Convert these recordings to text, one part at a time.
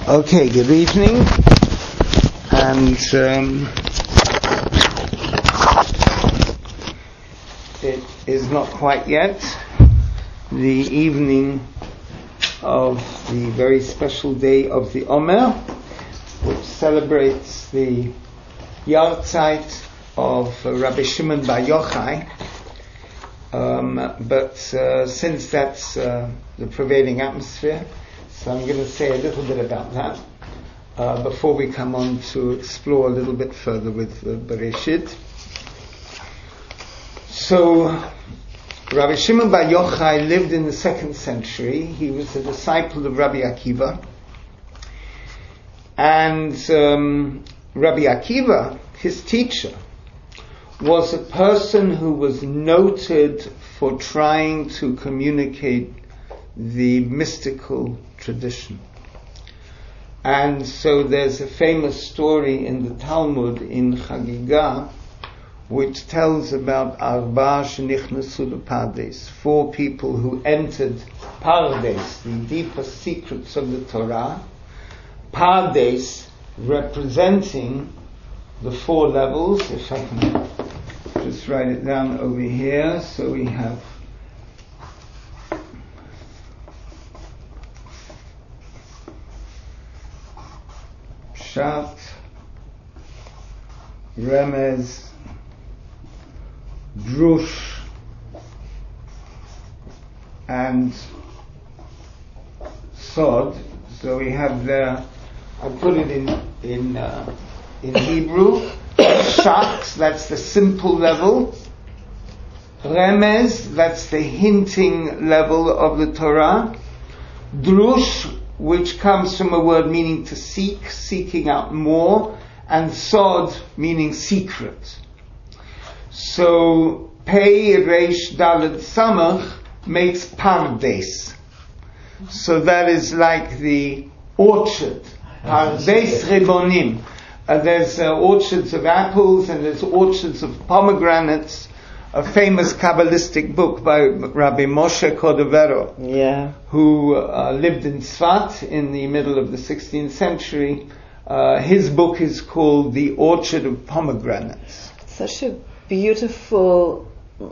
Okay, good evening, and it is not quite yet the evening of the very special day of the Omer, which celebrates the Yahrzeit of Rabbi Shimon Bar Yochai. But since that's the prevailing atmosphere, so I'm going to say a little bit about that before we come on to explore a little bit further with Bereshit. So, Rabbi Shimon Bar Yochai lived in the 2nd century. He was a disciple of Rabbi Akiva. And Rabbi Akiva, his teacher, was a person who was noted for trying to communicate the mystical tradition. And so there's a famous story in the Talmud in Chagiga which tells about Arba shenichnasu lePardes, 4 people who entered Pardes, the deepest secrets of the Torah. Pardes representing the 4 levels. If I can just write it down over here. So we have Pshat, Remez, Drush, and Sod. So we have there, I put it in Hebrew. Pshat, that's the simple level. Remez, that's the hinting level of the Torah. Drush, which comes from a word meaning to seek, seeking out more, and Sod, meaning secret. So, Pei, Reish, Dalet, Samach makes Pardes. So that is like the orchard. Pardes Ribonim. There's orchards of apples and there's orchards of pomegranates. A famous Kabbalistic book by Rabbi Moshe Cordovero, who lived in Tzfat in the middle of the 16th century. His book is called The Orchard of Pomegranates. Such a beautiful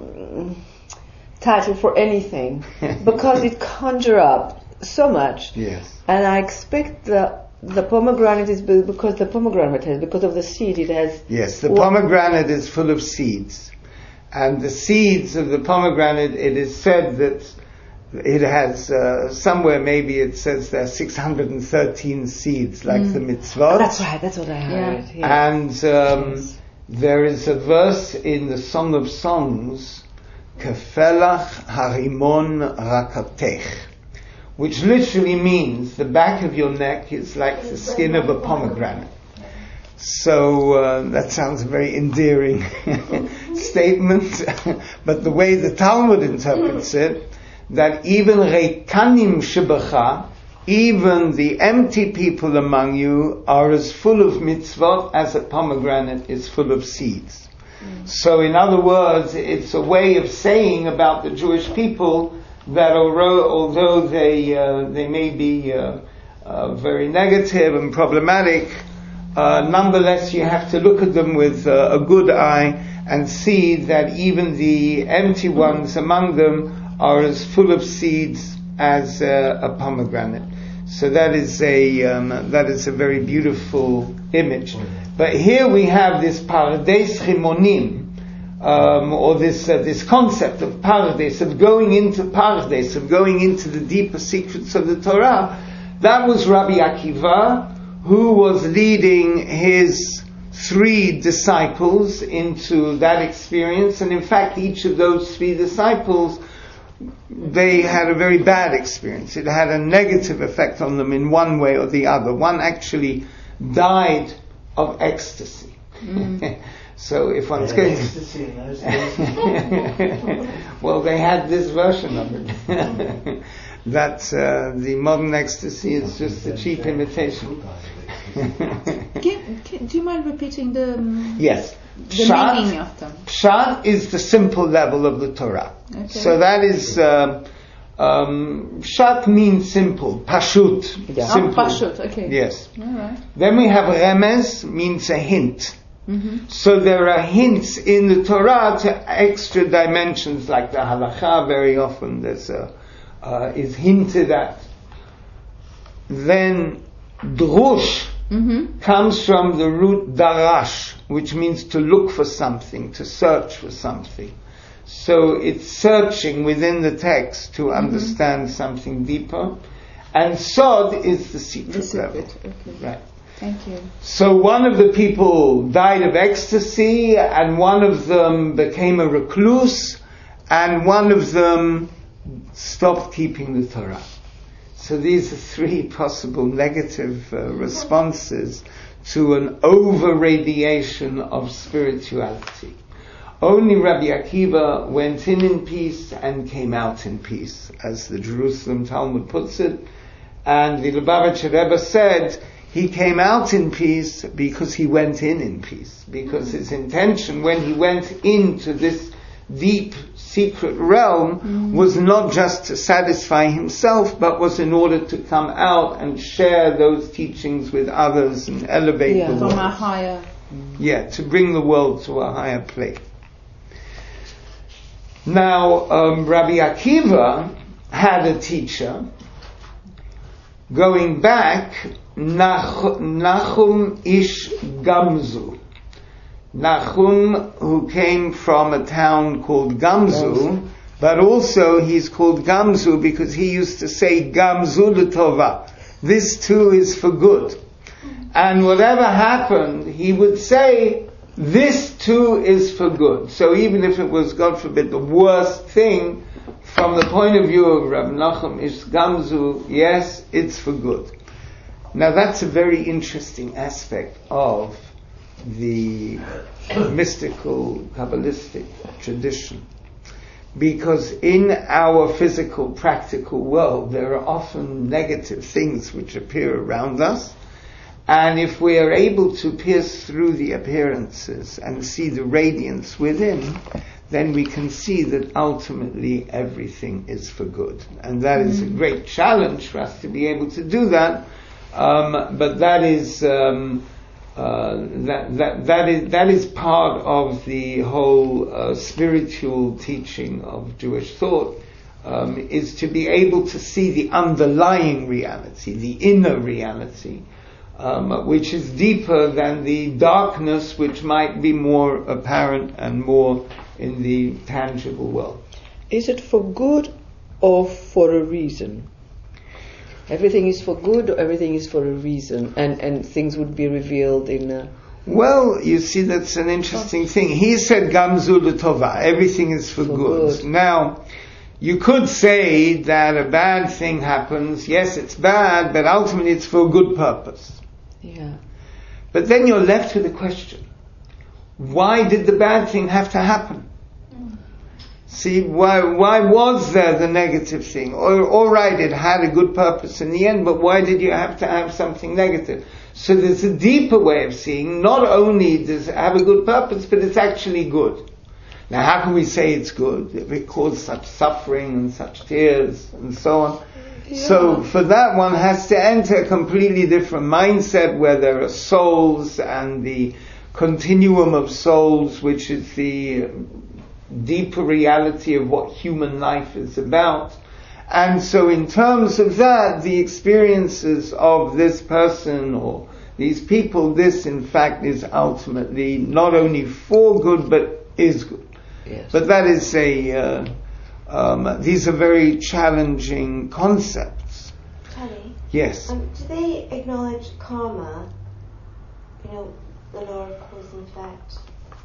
title for anything, because it conjures up so much. Yes. And I expect the pomegranate is because the pomegranate has, because of the seed it has. Yes, the pomegranate is full of seeds. And the seeds of the pomegranate, it is said that it has, somewhere maybe it says there are 613 seeds, like the mitzvot. That's right, that's what I heard. Yeah. And there is a verse in the Song of Songs, Kefelach harimon rakatech, which literally means the back of your neck is like the skin of a pomegranate. So that sounds a very endearing statement, but the way the Talmud interprets it, that even reikanim shebecha, even the empty people among you, are as full of mitzvot as a pomegranate is full of seeds. So in other words, it's a way of saying about the Jewish people that although they may be very negative and problematic, nonetheless, you have to look at them with a good eye and see that even the empty ones among them are as full of seeds as a pomegranate. So that is a very beautiful image. But here we have this Pardes Rimonim, or this concept of Pardes, of going into Pardes, of going into the deeper secrets of the Torah. That was Rabbi Akiva, who was leading his 3 disciples into that experience. And in fact, each of those 3 disciples, they had a very bad experience. It had a negative effect on them in one way or the other. One actually died of ecstasy. So if one's going ecstasy in those days. Well, they had this version of it. That the modern ecstasy is just a cheap imitation. Do you mind repeating the yes. the meaning of them? Pshat is the simple level of the Torah. Okay. So that is Pshat means simple, pashut, Yeah. simple. Pashut, okay. Yes. Alright. Then we have remez, means a hint. Mm-hmm. So there are hints in the Torah to extra dimensions, like the halacha. Very often there's is hinted at. Then drush comes from the root darash, which means to look for something, to search for something. So it's searching within the text to understand something deeper. And sod is the secret level. Okay. Right. Thank you. So one of the people died of ecstasy, and one of them became a recluse, and one of them stopped keeping the Torah. So these are three possible negative responses to an over-radiation of spirituality. Only Rabbi Akiva went in peace and came out in peace, as the Jerusalem Talmud puts it. And the Lubavitcher Rebbe said he came out in peace because he went in peace. Because his intention when he went into this deep secret realm was not just to satisfy himself, but was in order to come out and share those teachings with others and elevate the From world. a higher. Yeah, to bring the world to a higher plane. Now, Rabbi Akiva had a teacher. Going back, Nachum Ish Gamzu. Nachum, who came from a town called Gamzu, but also he's called Gamzu because he used to say Gamzu l'tova. This too is for good. And whatever happened, he would say, this too is for good. So even if it was, God forbid, the worst thing, from the point of view of Rab Nachum Ish Gamzu, yes, it's for good. Now that's a very interesting aspect of the mystical, Kabbalistic tradition. Because in our physical, practical world, there are often negative things which appear around us. And if we are able to pierce through the appearances and see the radiance within, then we can see that ultimately everything is for good. And that is a great challenge for us to be able to do that. But that is that is part of the whole spiritual teaching of Jewish thought, is to be able to see the underlying reality, the inner reality, which is deeper than the darkness which might be more apparent and more in the tangible world. Is it for good or for a reason? Everything is for good or everything is for a reason, and things would be revealed in a... Well, you see, that's an interesting thing. He said Gamzu l'tova, everything is for good. Now, you could say that a bad thing happens, yes, it's bad, but ultimately it's for a good purpose. Yeah. But then you're left with a question. Why did the bad thing have to happen? See, why was there the negative thing? All right, it had a good purpose in the end, but why did you have to have something negative? So there's a deeper way of seeing, not only does it have a good purpose, but it's actually good. Now, how can we say it's good if it caused such suffering and such tears and so on? Yeah. So for that, one has to enter a completely different mindset where there are souls and the continuum of souls, which is the deeper reality of what human life is about. And so in terms of that, the experiences of this person or these people, this in fact is ultimately not only for good, but is good. Yes. But that is these are very challenging concepts. Tony? Yes. Do they acknowledge karma, the law of cause and effect?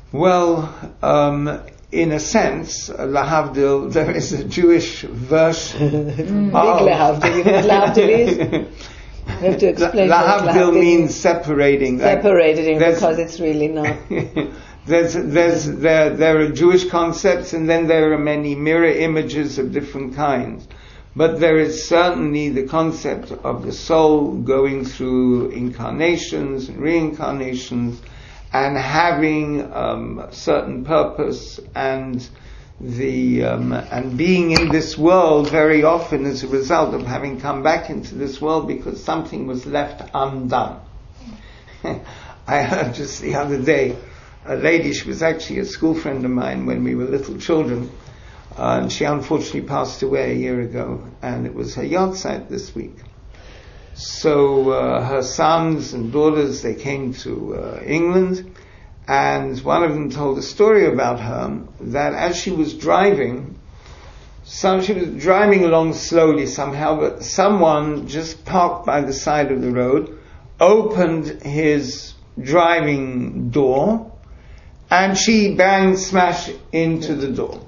Well, in a sense, lahavdil, there is a Jewish version. Big lahavdil. You know what lahavdil is? We have to explain. Lahavdil means separating. Separating, because it's really not. There are Jewish concepts, and then there are many mirror images of different kinds. But there is certainly the concept of the soul going through incarnations and reincarnations, and having certain purpose, and and being in this world very often as a result of having come back into this world because something was left undone. I heard just the other day a lady, she was actually a school friend of mine when we were little children, and she unfortunately passed away a year ago, and it was her yahrzeit this week. So her sons and daughters, they came to England, and one of them told a story about her, that as she was driving, she was driving along slowly somehow, but someone just parked by the side of the road, opened his driving door, and she bang smash into the door.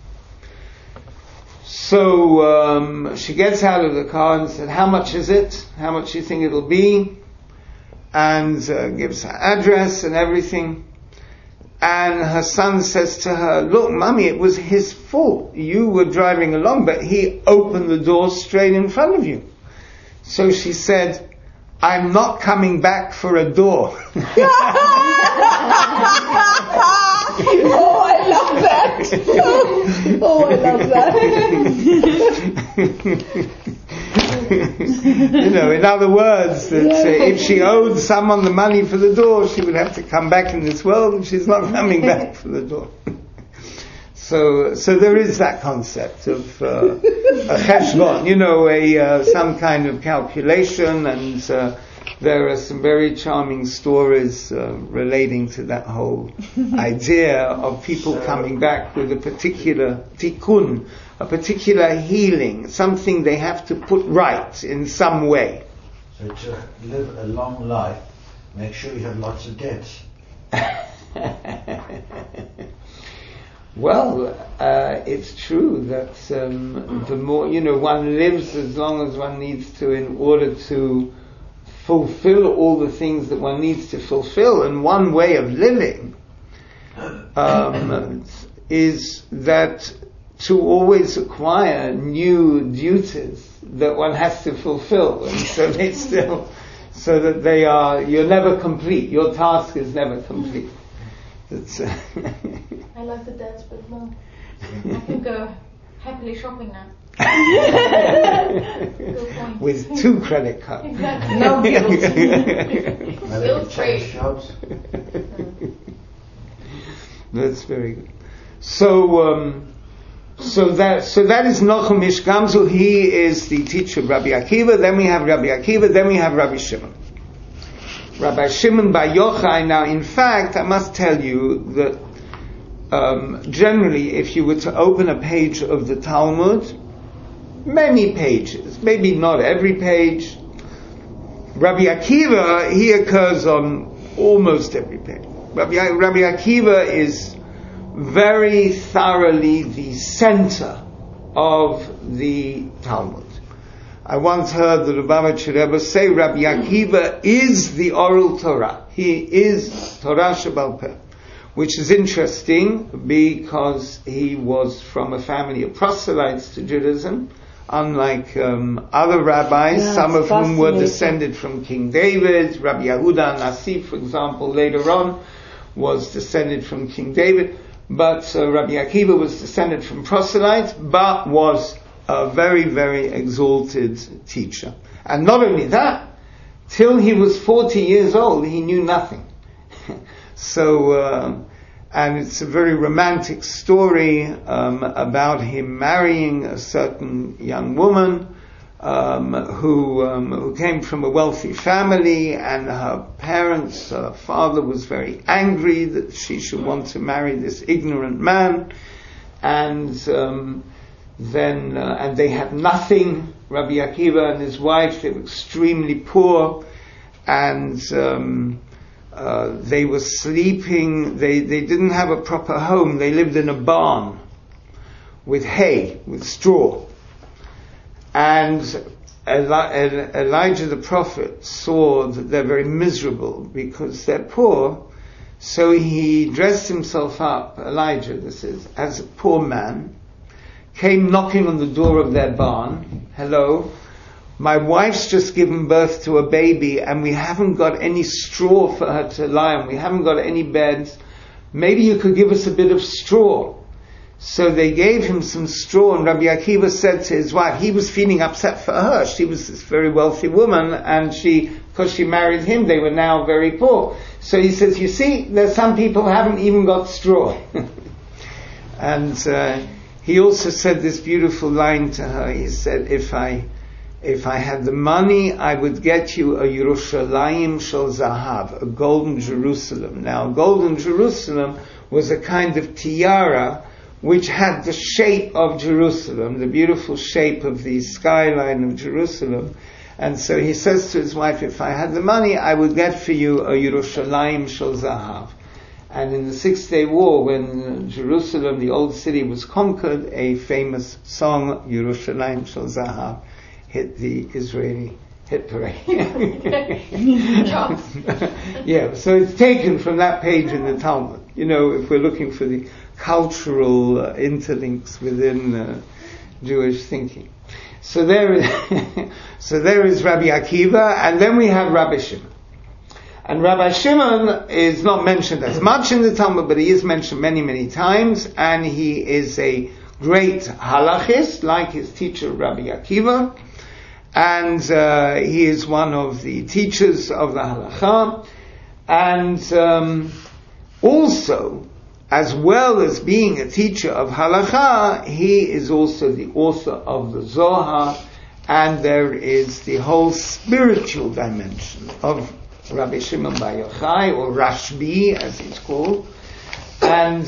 So she gets out of the car and said, "How much is it? How much do you think it'll be?" And gives her address and everything. And her son says to her, "Look, Mummy, it was his fault. You were driving along, but he opened the door straight in front of you." So she said, "I'm not coming back for a door." Oh, I love that. Oh, I love that. In other words, that if she owed someone the money for the door, she would have to come back in this world, and she's not coming back for the door. So there is that concept of a cheshbon, some kind of calculation, and there are some very charming stories relating to that whole idea of people coming back with a particular tikkun, a particular healing, something they have to put right in some way. So to live a long life, make sure you have lots of debts. Well, it's true that the more, one lives as long as one needs to in order to fulfill all the things that one needs to fulfill. And one way of living is that to always acquire new duties that one has to fulfill. And so they still, so that you're never complete. Your task is never complete. I like the debts bit more. I can go happily shopping now. Good point. With 2 credit cards. Exactly. No guilt. Guilt free. That's very good. So that is Nachum Ish Gamzu. He is the teacher of Rabbi Akiva. Then we have Rabbi Akiva. Then we have Rabbi Shimon. Rabbi Shimon Bar Yochai. Now, in fact, I must tell you that generally, if you were to open a page of the Talmud, many pages, maybe not every page, Rabbi Akiva, he occurs on almost every page. Rabbi Akiva is very thoroughly the center of the Talmud. I once heard the Lubavitcher Rebbe say Rabbi Akiva is the oral Torah. He is Torah Shebal Peh. Which is interesting because he was from a family of proselytes to Judaism, unlike other rabbis, some of whom were descended from King David. Rabbi Yehuda Nasi, for example, later on was descended from King David. But Rabbi Akiva was descended from proselytes, but was a very, very exalted teacher. And not only that, till he was 40 years old, he knew nothing. So, and it's a very romantic story about him marrying a certain young woman who came from a wealthy family, and her parents, her father was very angry that she should want to marry this ignorant man, and then they had nothing. Rabbi Akiva and his wife, they were extremely poor, and they were sleeping, they didn't have a proper home. They lived in a barn with hay, with straw. And Elijah the prophet saw that they're very miserable because they're poor. So he dressed himself up, Elijah this is, as a poor man, came knocking on the door of their barn. Hello, my wife's just given birth to a baby and we haven't got any straw for her to lie on. We haven't got any beds. Maybe you could give us a bit of straw. So they gave him some straw, and Rabbi Akiva said to his wife, he was feeling upset for her. She was this very wealthy woman, and because she married him, they were now very poor. So he says, you see, there's some people who haven't even got straw. And he also said this beautiful line to her. He said, if I had the money, I would get you a Yerushalayim Shel Zahav, a golden Jerusalem. Now, golden Jerusalem was a kind of tiara which had the shape of Jerusalem, the beautiful shape of the skyline of Jerusalem. And so he says to his wife, if I had the money, I would get for you a Yerushalayim Shel Zahav. And in the 6-Day War, when Jerusalem, the old city, was conquered, a famous song, Yerushalayim Shel Zahav, hit the Israeli hit parade. Yeah, so it's taken from that page in the Talmud. You know, if we're looking for the cultural interlinks within Jewish thinking. So there is Rabbi Akiva, and then we have Rabbi Shimon. And Rabbi Shimon is not mentioned as much in the Talmud, but he is mentioned many, many times, and he is a great halachist, like his teacher Rabbi Akiva, and he is one of the teachers of the halacha, and also, as well as being a teacher of halacha, he is also the author of the Zohar, and there is the whole spiritual dimension of Rabbi Shimon Bar Yochai, or Rashbi as he's called. And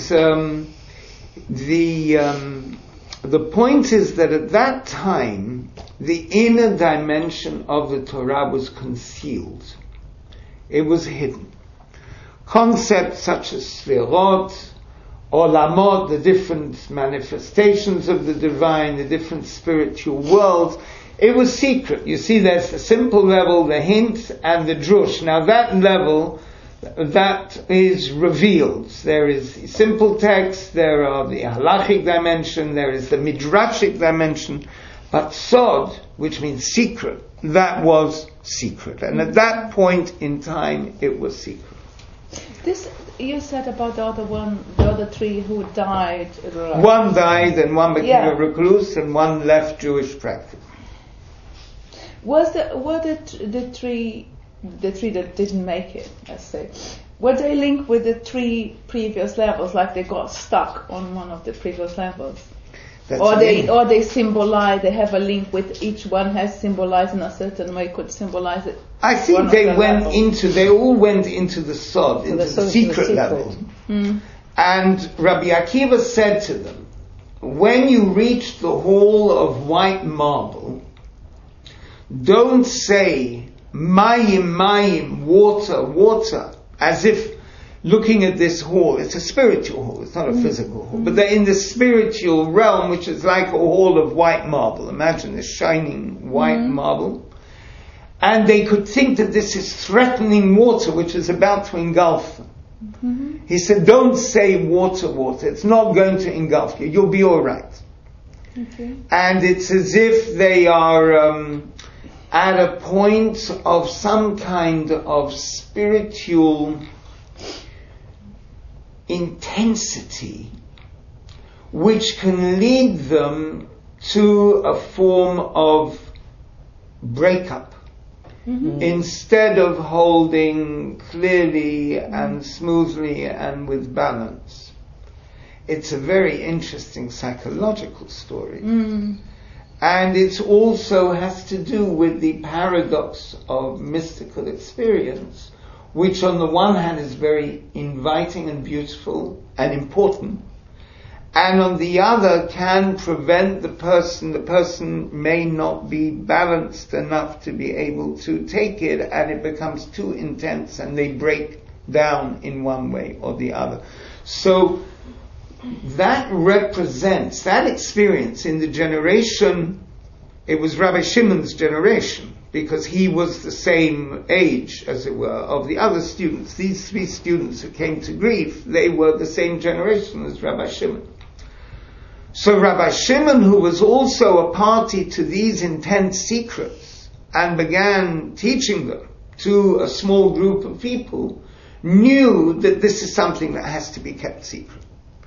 the point is that at that time, the inner dimension of the Torah was concealed. It was hidden. Concepts such as Sfirot, Olamot, the different manifestations of the divine, the different spiritual worlds, it was secret. You see, there's the simple level, the hint, and the drush. Now that level, that is revealed. There is the simple text, there are the halachic dimension, there is the midrashic dimension, but sod, which means secret, that was secret. And at that point in time, it was secret. This you said about the other three who died. One died, and one became a recluse, and one left Jewish practice. Were the three that didn't make it, let's say, were they linked with the three previous levels, like they got stuck on one of the previous levels? Or they symbolize, they have a link with each one has symbolized in a certain way, could symbolize it. I think they all went into the sod, into the secret level. Mm. And Rabbi Akiva said to them, when you reach the hall of white marble, don't say, mayim, mayim, water, water, as if looking at this hall. It's a spiritual hall, it's not a physical hall. But they're in the spiritual realm, which is like a hall of white marble. Imagine this shining white marble. And they could think that this is threatening water, which is about to engulf them. Mm-hmm. He said, don't say water, water. It's not going to engulf you. You'll be all right. Okay. And it's as if they are at a point of some kind of spiritual intensity which can lead them to a form of breakup. Mm-hmm. Instead of holding clearly and smoothly and with balance. It's a very interesting psychological story. Mm. And it also has to do with the paradox of mystical experience, which on the one hand is very inviting and beautiful and important, and on the other can prevent the person may not be balanced enough to be able to take it, and it becomes too intense and they break down in one way or the other. So that represents, that experience in the generation, it was Rabbi Shimon's generation, because he was the same age, as it were, of the other students. These three students who came to grief, they were the same generation as Rabbi Shimon. So Rabbi Shimon, who was also a party to these intense secrets and began teaching them to a small group of people, knew that this is something that has to be kept secret.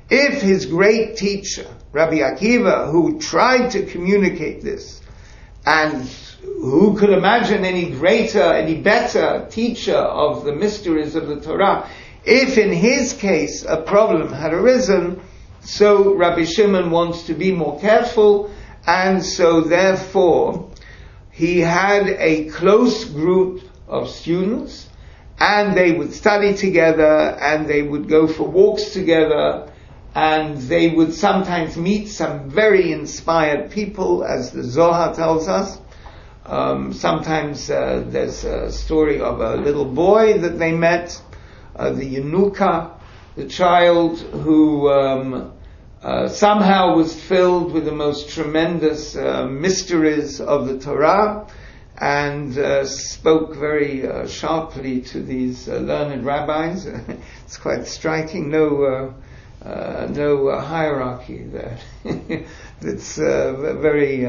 If his great teacher, Rabbi Akiva, who tried to communicate this, and who could imagine any greater, any better teacher of the mysteries of the Torah, if in his case a problem had arisen, so Rabbi Shimon wants to be more careful, and so therefore he had a close group of students, and they would study together, and they would go for walks together, and they would sometimes meet some very inspired people, as the Zohar tells us. Sometimes there's a story of a little boy that they met, the Yenuka, the child who somehow was filled with the most tremendous mysteries of the Torah, and spoke very sharply to these learned rabbis. It's quite striking. No hierarchy there. It's very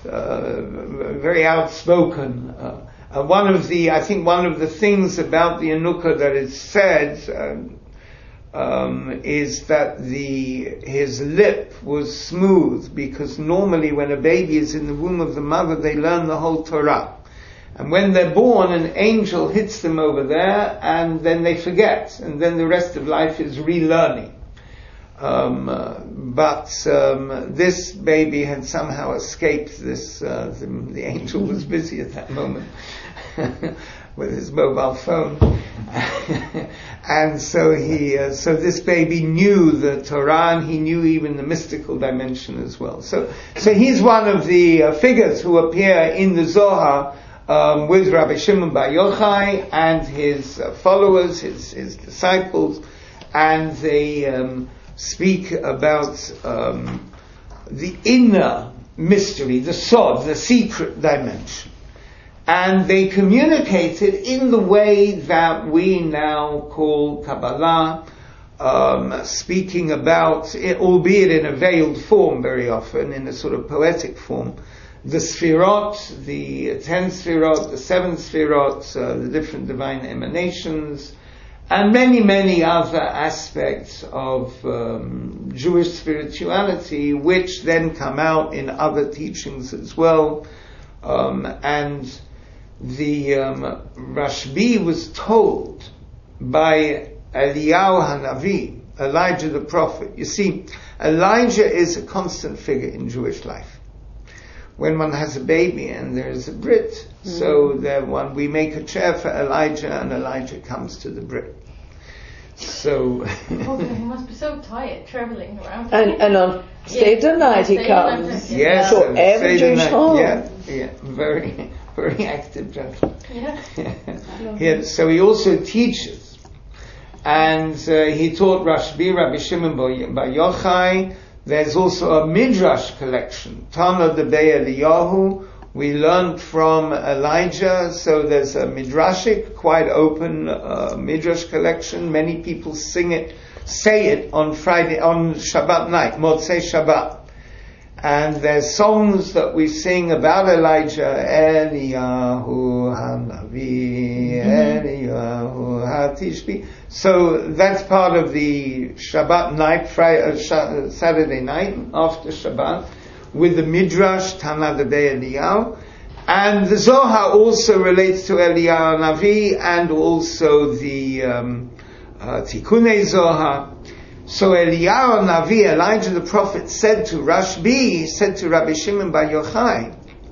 outspoken. One of the things about the Yenuka that is said is that his lip was smooth, because normally when a baby is in the womb of the mother, they learn the whole Torah. And when they're born, an angel hits them over there, and then they forget, and then the rest of life is relearning. But this baby had somehow escaped this. The angel was busy at that moment with his mobile phone, and so so this baby knew the Torah, and he knew even the mystical dimension as well. So he's one of the figures who appear in the Zohar with Rabbi Shimon Bar Yochai and his followers, his disciples, and they speak about the inner mystery, the sod, the secret dimension. And they communicate it in the way that we now call Kabbalah, speaking about it, albeit in a veiled form very often, in a sort of poetic form, the Sfirot, the 10 Sfirot, the 7 Sfirot, the different divine emanations, and many, many other aspects of Jewish spirituality, which then come out in other teachings as well. And the Rashbi was told by Eliyahu Hanavi, Elijah the prophet. You see, Elijah is a constant figure in Jewish life. When one has a baby and there is a Brit, so we make a chair for Elijah, and Elijah comes to the Brit. So He must be so tired traveling around. And on Seder night he comes. Yes, So every Jewish home. Yeah, very, very active gentleman. Yeah. So he also teaches, and he taught Rabbi Shimon Bar Yochai. There's also a Midrash collection, Tana Debei Eliyahu. We learned from Elijah, so there's a Midrashic, quite open Midrash collection. Many people say it on Shabbat night, Motzei Shabbat. And there's songs that we sing about Elijah, Eliyahu Hanavi, Eliyahu Hatishbi. So that's part of the Shabbat night, Saturday night after Shabbat, with the Midrash Tana Debei Eliyahu. And the Zohar also relates to Eliyahu Navi, and also the Tikkunei Zohar. So Eliyahu Navi, Elijah the prophet, said to Rashbi, said to Rabbi Shimon Bar Yochai,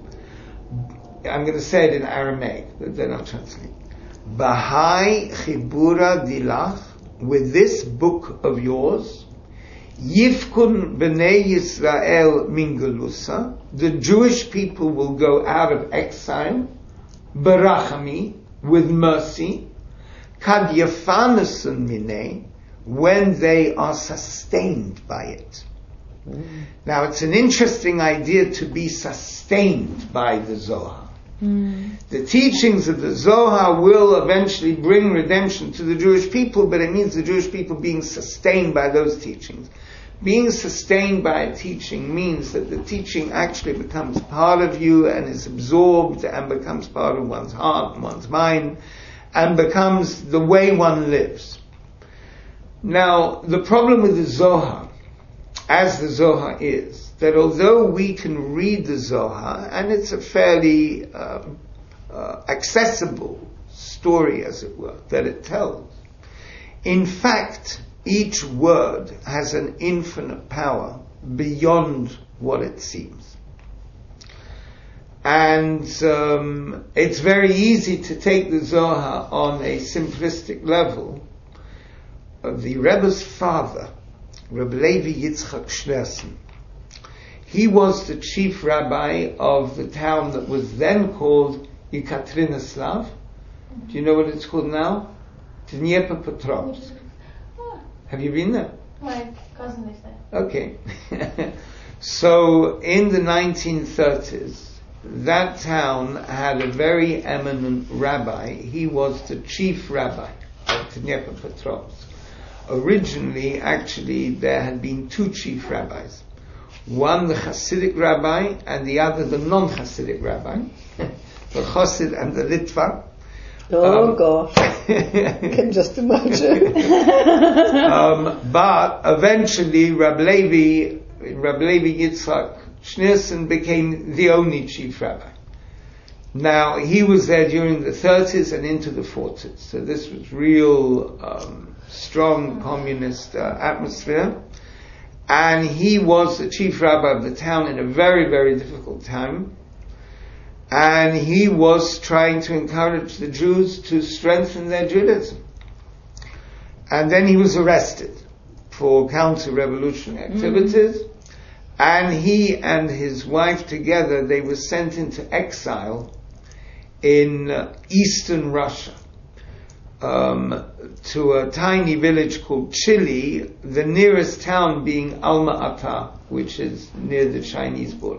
I'm going to say it in Aramaic, but then I'll translate. Bahai Chibura Dilach, with this book of yours, Yifkun B'nei Yisrael min Galusa, the Jewish people will go out of exile, Barachami, with mercy, Kad Yafanusun Minei, when they are sustained by it. Now it's an interesting idea to be sustained by the Zohar. The teachings of the Zohar will eventually bring redemption to the Jewish people, but it means the Jewish people being sustained by those teachings. Being sustained by a teaching means that the teaching actually becomes part of you and is absorbed and becomes part of one's heart and one's mind and becomes the way one lives. Now, the problem with the Zohar as the Zohar is, that although we can read the Zohar, and it's a fairly accessible story, as it were, that it tells, in fact, each word has an infinite power beyond what it seems. And it's very easy to take the Zohar on a simplistic level. The Rebbe's father, Rebbe Levi Yitzchak Schneerson, he was the chief rabbi of the town that was then called Yekaterinoslav. Do you know what it's called now? Dnepropetrovsk. Have you been there? My cousin is there. Okay. So in the 1930s, that town had a very eminent rabbi. He was the chief rabbi of Dnepropetrovsk. Originally, actually, there had been two chief rabbis. One, the Hasidic rabbi, and the other, the non-Hasidic rabbi. The Chassid and the Litva. Gosh. I can just imagine. But eventually, Rabbi Levi Yitzchak Schneerson became the only chief rabbi. Now, he was there during the 30s and into the 40s. So this was real strong communist atmosphere. And he was the chief rabbi of the town in a very, very difficult time. And he was trying to encourage the Jews to strengthen their Judaism. And then he was arrested for counter-revolutionary activities. And he and his wife together, they were sent into exile in eastern Russia, to a tiny village called Chili, the nearest town being Alma-Ata, which is near the Chinese border.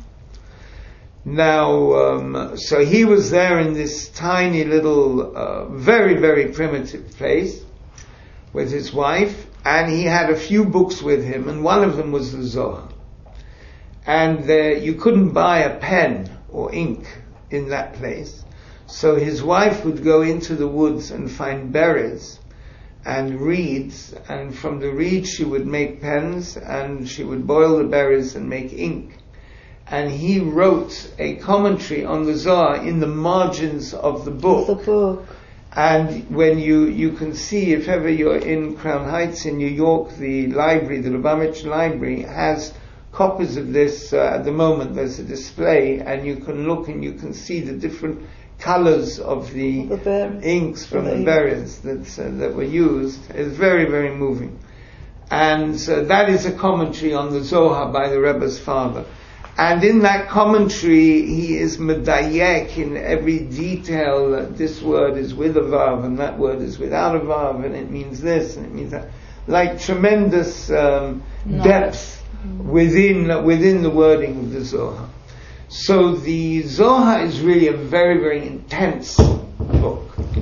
Now, so he was there in this tiny little, very, very primitive place with his wife, and he had a few books with him, and one of them was the Zohar. And you couldn't buy a pen or ink in that place. So his wife would go into the woods and find berries and reeds, and from the reeds she would make pens, and she would boil the berries and make ink. And he wrote a commentary on the Zohar in the margins of the book. The book. And when you can see, if ever you're in Crown Heights in New York, the library, the Lubavitch Library, has copies of this. At the moment there's a display, and you can look and you can see the different colors of the inks from the berries that were used. It's very, very moving. And that is a commentary on the Zohar by the Rebbe's father. And in that commentary, he is medayek in every detail that this word is with a vav and that word is without a vav, and it means this and it means that. Like tremendous depth within the wording of the Zohar. So the Zohar is really a very, very intense book.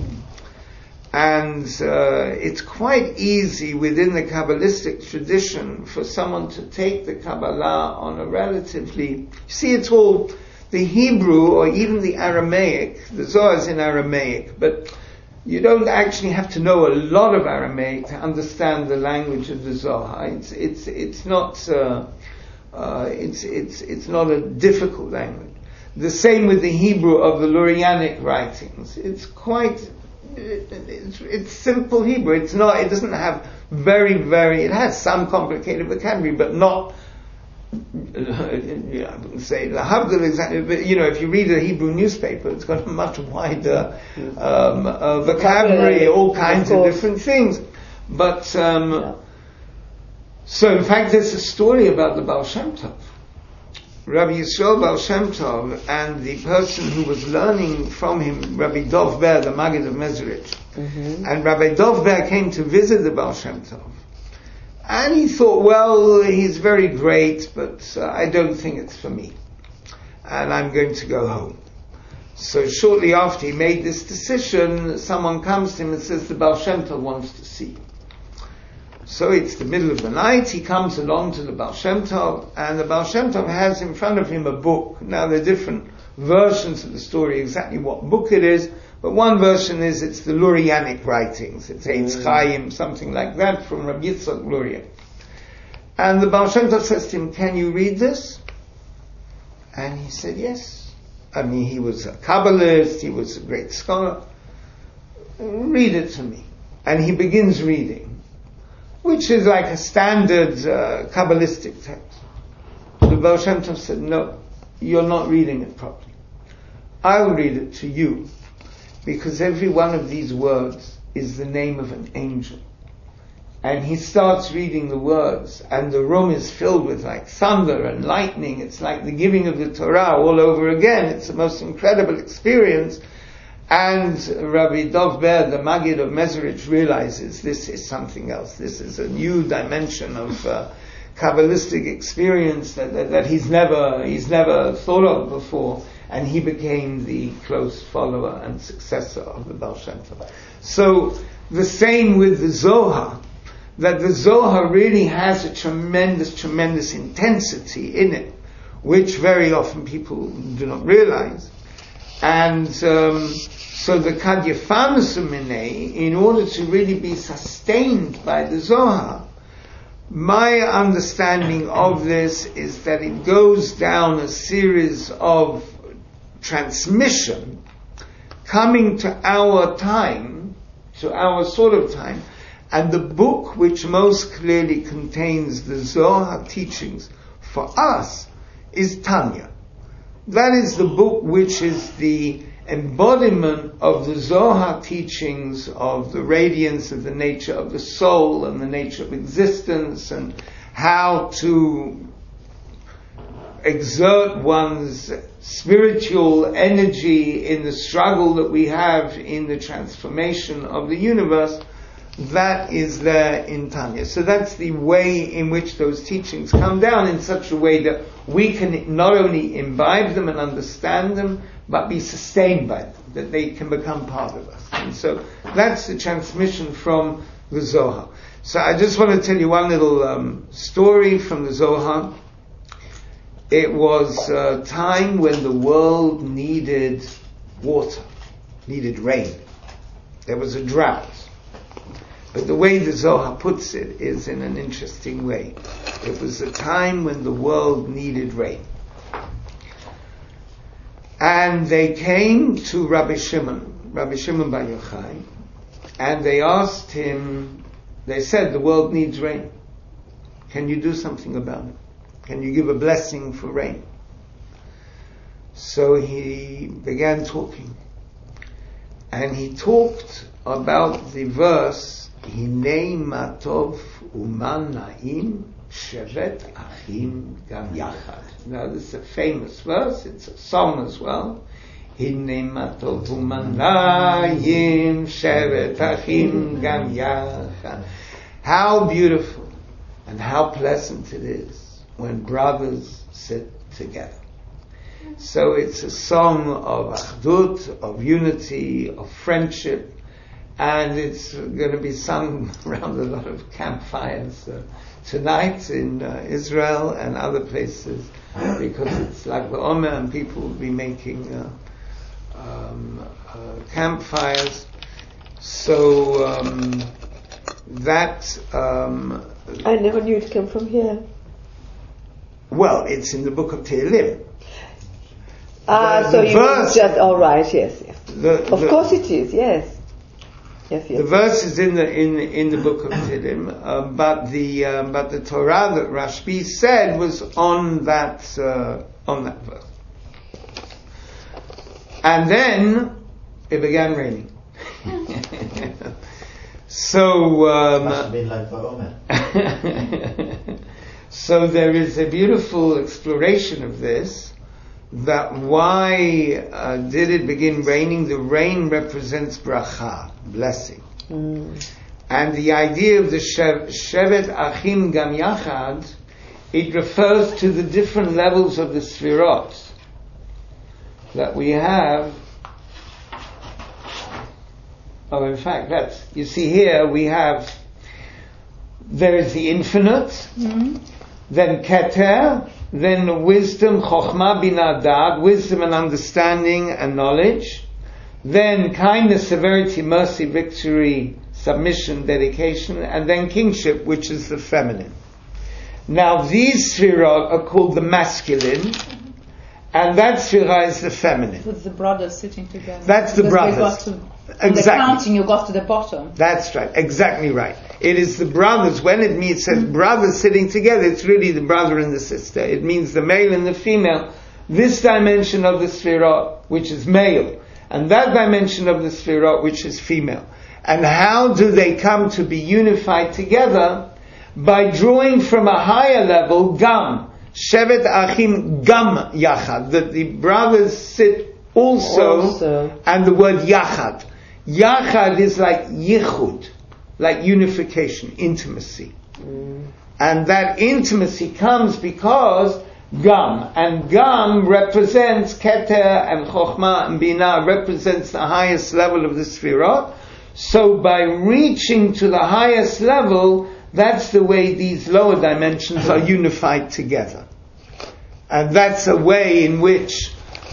And it's quite easy within the Kabbalistic tradition for someone to take the Kabbalah on a relatively... See, it's all the Hebrew or even the Aramaic. The Zohar is in Aramaic, but you don't actually have to know a lot of Aramaic to understand the language of the Zohar. It's not a difficult language. The same with the Hebrew of the Lurianic writings. It's simple Hebrew. It doesn't have it has some complicated vocabulary, but not, I wouldn't say lahavdil exactly, but if you read a Hebrew newspaper, it's got a much wider vocabulary, all kinds of different things. But, so in fact there's a story about the Baal Shem Tov. Rabbi Yisrael Baal Shem Tov and the person who was learning from him, Rabbi Dov Ber, the Maggid of Mezrich. Mm-hmm. And Rabbi Dov Ber came to visit the Baal Shem Tov. And he thought, well, he's very great, but I don't think it's for me. And I'm going to go home. So shortly after he made this decision, someone comes to him and says, the Baal Shem Tov wants to see you. So it's the middle of the night, he comes along to the Baal Shem Tov, and the Baal Shem Tov has in front of him a book. Now there are different versions of the story, exactly what book it is, but one version is it's the Lurianic writings. It's Eitz Chaim, something like that, from Rabbi Yitzchak Luria. And the Baal Shem Tov says to him, can you read this? And he said, yes. I mean, he was a Kabbalist, he was a great scholar. Read it to me. And he begins reading, which is like a standard Kabbalistic text. The Baal Shem Tov said, no, you're not reading it properly. I will read it to you, because every one of these words is the name of an angel. And he starts reading the words, and the room is filled with like thunder and lightning. It's like the giving of the Torah all over again. It's the most incredible experience. And Rabbi Dov Ber, the Maggid of Mezerich, realizes this is something else. This is a new dimension of Kabbalistic experience that he's never thought of before. And he became the close follower and successor of the Baal Shem Tov. So the same with the Zohar, that the Zohar really has a tremendous intensity in it, which very often people do not realize. And so the Kadyafanus Minei, in order to really be sustained by the Zohar, my understanding of this is that it goes down a series of transmission coming to our time, to our sort of time, and the book which most clearly contains the Zohar teachings for us is Tanya. That is the book which is the embodiment of the Zohar teachings of the radiance of the nature of the soul and the nature of existence, and how to exert one's spiritual energy in the struggle that we have in the transformation of the universe. That is there in Tanya. So that's the way in which those teachings come down, in such a way that we can not only imbibe them and understand them, but be sustained by them, that they can become part of us. And so that's the transmission from the Zohar. So I just want to tell you one little story from the Zohar. It was a time when the world needed water, needed rain. There was a drought. But the way the Zohar puts it is in an interesting way. It was a time when the world needed rain. And they came to Rabbi Shimon Bar Yochai, and they asked him, they said, the world needs rain. Can you do something about it? Can you give a blessing for rain? So he began talking. And he talked about the verse, Hinei matov uman na'im shevet achim gam yachad. Now this is a famous verse, it's a song as well. Hinei matov uman na'im shevet achim gam yachad. How beautiful and how pleasant it is when brothers sit together. So it's a song of achdut, of unity, of friendship, and it's going to be sung around a lot of campfires tonight in Israel and other places, because it's like the Omer, and people will be making campfires. So I never knew it came from here. Well, it's in the book of Tehillim. So you verse, just all right? Yes. Of course it is. Yes. The verse is in the book of Tehillim, but the Torah that Rashbi said was on that verse. And then it began raining. So must have been like for Omer. So there is a beautiful exploration of this, that why did it begin raining? The rain represents bracha, blessing. And the idea of the Shevet Achim Gam Yachad, it refers to the different levels of the Sfirot that we have. Oh, in fact, you see here, there is the infinite, then Keter, then wisdom, Chokhmah Binah Da'at, wisdom and understanding and knowledge, then kindness, severity, mercy, victory, submission, dedication, and then kingship, which is the feminine. Now these Sfirot are called the masculine, and that Sfirah is the feminine. With the brothers sitting together. That's the Because brothers. they got to, Exactly. The counting, you got to the bottom. That's right, exactly right. It is the brothers. When it says brothers sitting together, it's really the brother and the sister. It means the male and the female. This dimension of the Sfirot, which is male, and that dimension of the Sfirot, which is female. And how do they come to be unified together? By drawing from a higher level, Gam. Shevet Achim Gam Yachad. That the brothers sit also. And the word Yachad. Yachad is like Yichud, like unification, intimacy. And that intimacy comes because Gam. And Gam represents Keter and Chokhmah and Binah, represents the highest level of the Sfirot. So by reaching to the highest level, that's the way these lower dimensions are unified together. And that's a way in which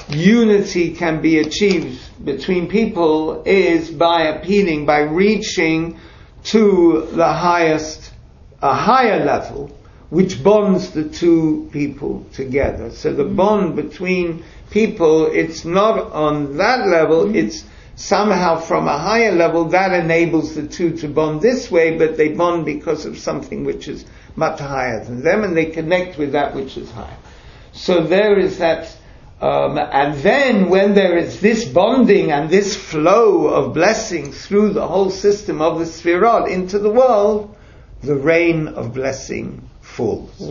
unity can be achieved between people, is by appealing, by reaching to the highest, a higher level, which bonds the two people together. So the bond between people, it's not on that level, it's somehow from a higher level that enables the two to bond this way, but they bond because of something which is much higher than them, and they connect with that which is higher. So there is that, and then when there is this bonding and this flow of blessing through the whole system of the Sfirot into the world, the rain of blessing falls.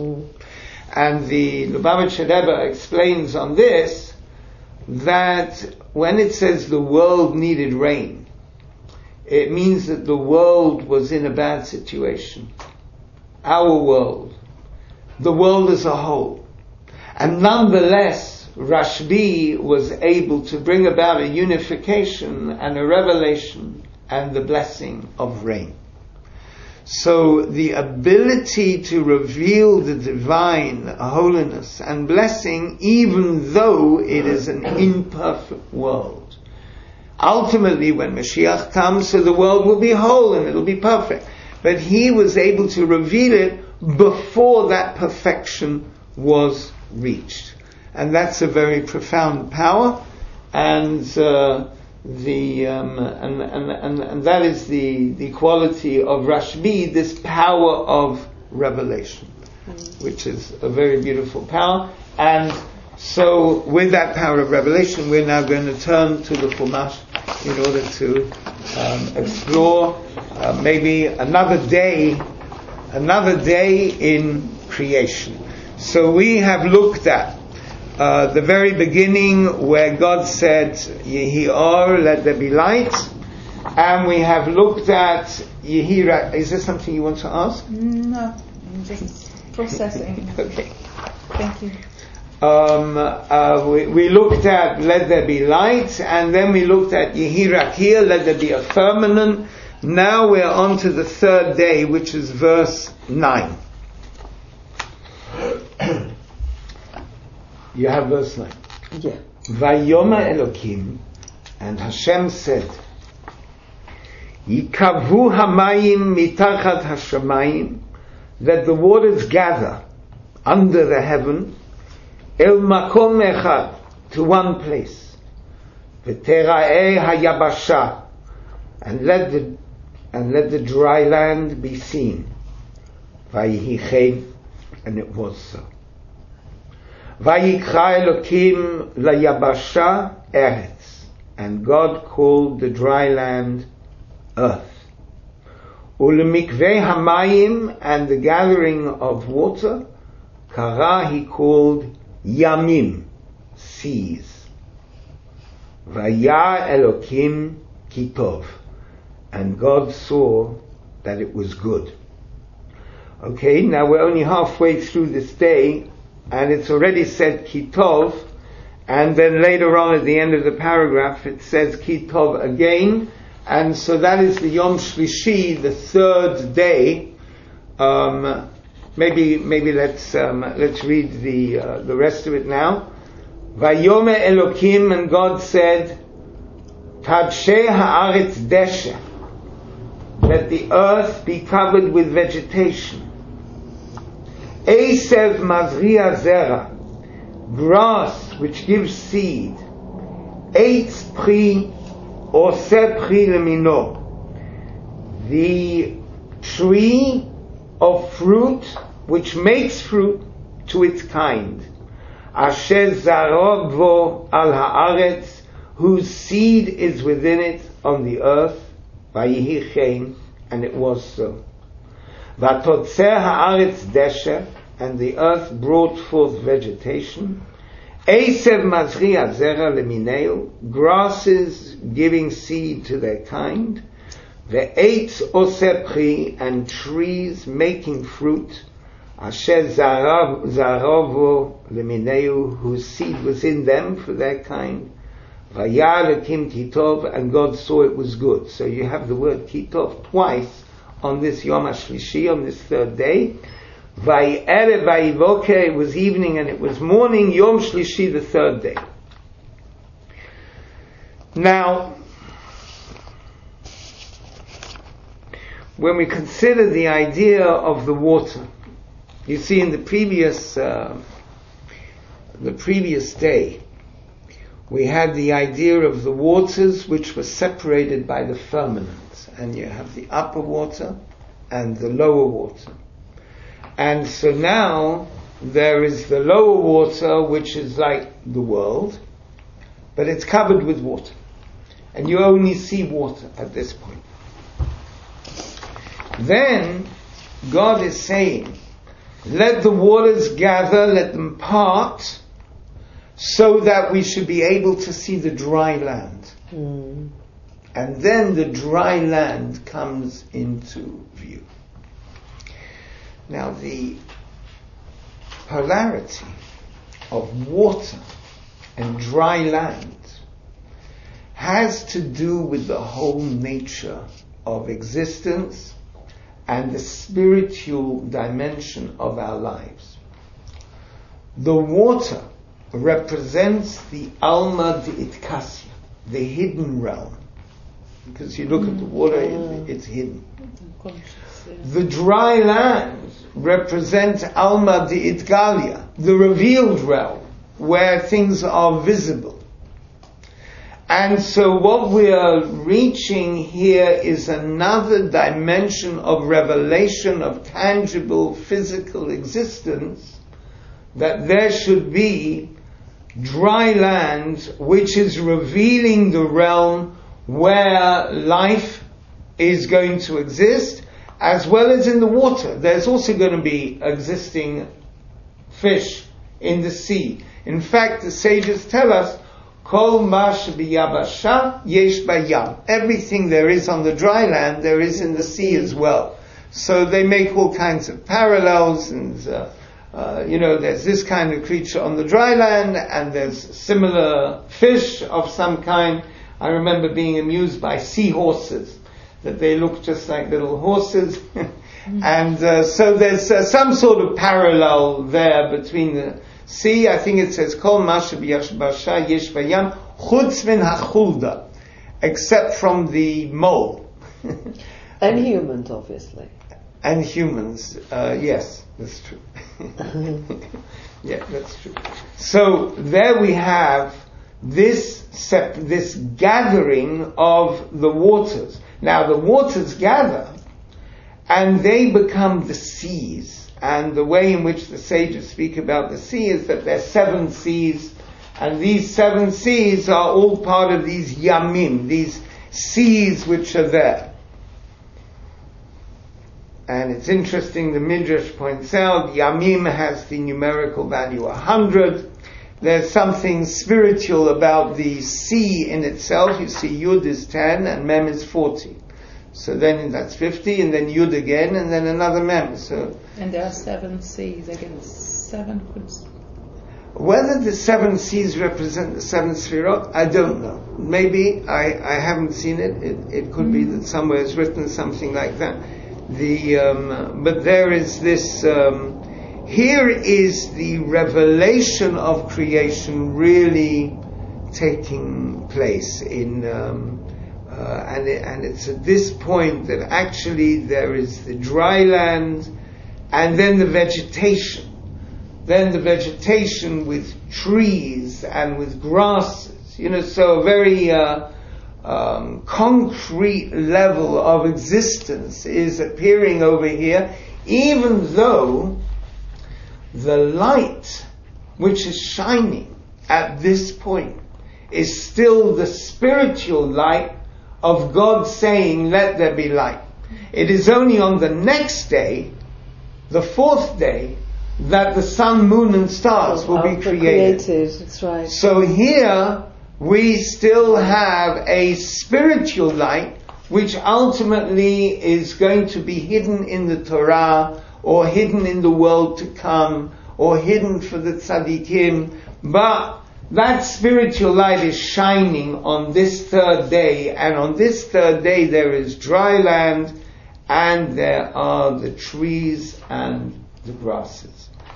And the Lubavitcher Rebbe explains on this that when it says the world needed rain, it means that the world was in a bad situation. Our world. The world as a whole. And nonetheless, Rashbi was able to bring about a unification and a revelation and the blessing of rain. So the ability to reveal the divine holiness and blessing, even though it is an imperfect world. Ultimately, when Mashiach comes, so the world will be whole and it'll be perfect. But he was able to reveal it before that perfection was reached. And that's a very profound power, and and that is the quality of Rashbi, this power of revelation, which is a very beautiful power. And so with that power of revelation, we're now going to turn to the Chumash in order to explore maybe another day in creation. So we have looked at the very beginning where God said, Yehi Or, let there be light. And we have looked at Yehi Ra. Is there something you want to ask? No, I'm just processing. Okay. Thank you. We looked at let there be light, and then we looked at Yehi Rakir, let there be a firmament. Now we're on to the third day, which is verse 9. You have verse 9. Yeah. Vayoma Elokim, and Hashem said, Yikavu hamayim mitachat hashamayim, that the waters gather under the heaven, el makom echad, to one place, v'tera'eh hayabasha, and let the dry land be seen. Vayihi chen, and it was so. Vayikra Elokim layabasha eretz, and God called the dry land earth. Ulemikvei hamayim, and the gathering of water, kara he called yamim, seas. Vaya Elokim kitov, and God saw that it was good. Okay, now we're only halfway through this day, and it's already said kitov, and then later on at the end of the paragraph it says kitov again, and so that is the Yom Shlishi, the third day. Maybe let's read the rest of it now. Vayome Elokim, and God said, Tadshe haaretz deshe, let the earth be covered with vegetation. Esev mazria zera, grass which gives seed. Eitz pri oseh pri lemino, the tree of fruit which makes fruit to its kind. Asher zarov vo al haaretz, whose seed is within it on the earth. Vayihi chen, and it was so. Vatotzer haaretz desher, and the earth brought forth vegetation. Esev mazria zera lemineu, grasses giving seed to their kind. Ve'etz oseh pri, and trees making fruit. Asher zaravo lemineu, whose seed was in them for their kind. Vayar lekim kitov, and God saw it was good. So you have the word kitov twice on this Yom HaShlishi, on this third day. Vay'erev vayivoker, it was evening and it was morning, Yom Shlishi, the third day. Now, when we consider the idea of the water, you see in the previous day, we had the idea of the waters which were separated by the firmament, and you have the upper water and the lower water. And so now there is the lower water, which is like the world, but it's covered with water, and you only see water at this point. Then God is saying, let the waters gather, let them part, so that we should be able to see the dry land. And then the dry land comes into view. Now the polarity of water and dry land has to do with the whole nature of existence and the spiritual dimension of our lives. The water represents the Alma D'Itkasya, the hidden realm. Because you look at the water, it's hidden. The dry land represents Alma D'Itgalia, the revealed realm, where things are visible. And so what we are reaching here is another dimension of revelation of tangible physical existence, that there should be dry land which is revealing the realm where life is going to exist, as well as in the water. There's also going to be existing fish in the sea. In fact, the sages tell us, Kol ma shebiyabasha yesh bayam. Everything there is on the dry land, there is in the sea as well. So they make all kinds of parallels, and there's this kind of creature on the dry land, and there's similar fish of some kind. I remember being amused by seahorses, that they look just like little horses. And so there's some sort of parallel there between the sea. I think it says, Kol ma shebiyabasha yesh bayam chutz min hachulda, except from the mole. And humans, obviously. And humans, yes, that's true. Yeah, that's true. So there we have this gathering of the waters. Now the waters gather, and they become the seas. And the way in which the sages speak about the sea is that there are 7 seas, and these 7 seas are all part of these yamim, these seas which are there. And it's interesting, the Midrash points out, yamim has the numerical value 100. There's something spiritual about the sea in itself. You see, Yud is 10 and Mem is 40. So then that's 50, and then Yud again, and then another Mem. And there are 7 seas, again, 7 hoods. Whether the 7 seas represent the 7 Sfirot, I don't know. Maybe, I haven't seen it. It could be that somewhere it's written something like that. But there is this, here is the revelation of creation really taking place in, and it's at this point that actually there is the dry land, and then the vegetation. Then the vegetation with trees and with grasses. So a very concrete level of existence is appearing over here, even though the light which is shining at this point is still the spiritual light of God saying, let there be light. It is only on the next day, the fourth day, that the sun, moon and stars will be created. That's right. So here we still have a spiritual light which ultimately is going to be hidden in the Torah, or hidden in the world to come, or hidden for the tzaddikim. But that spiritual light is shining on this third day, and on this third day there is dry land, and there are the trees and the grasses.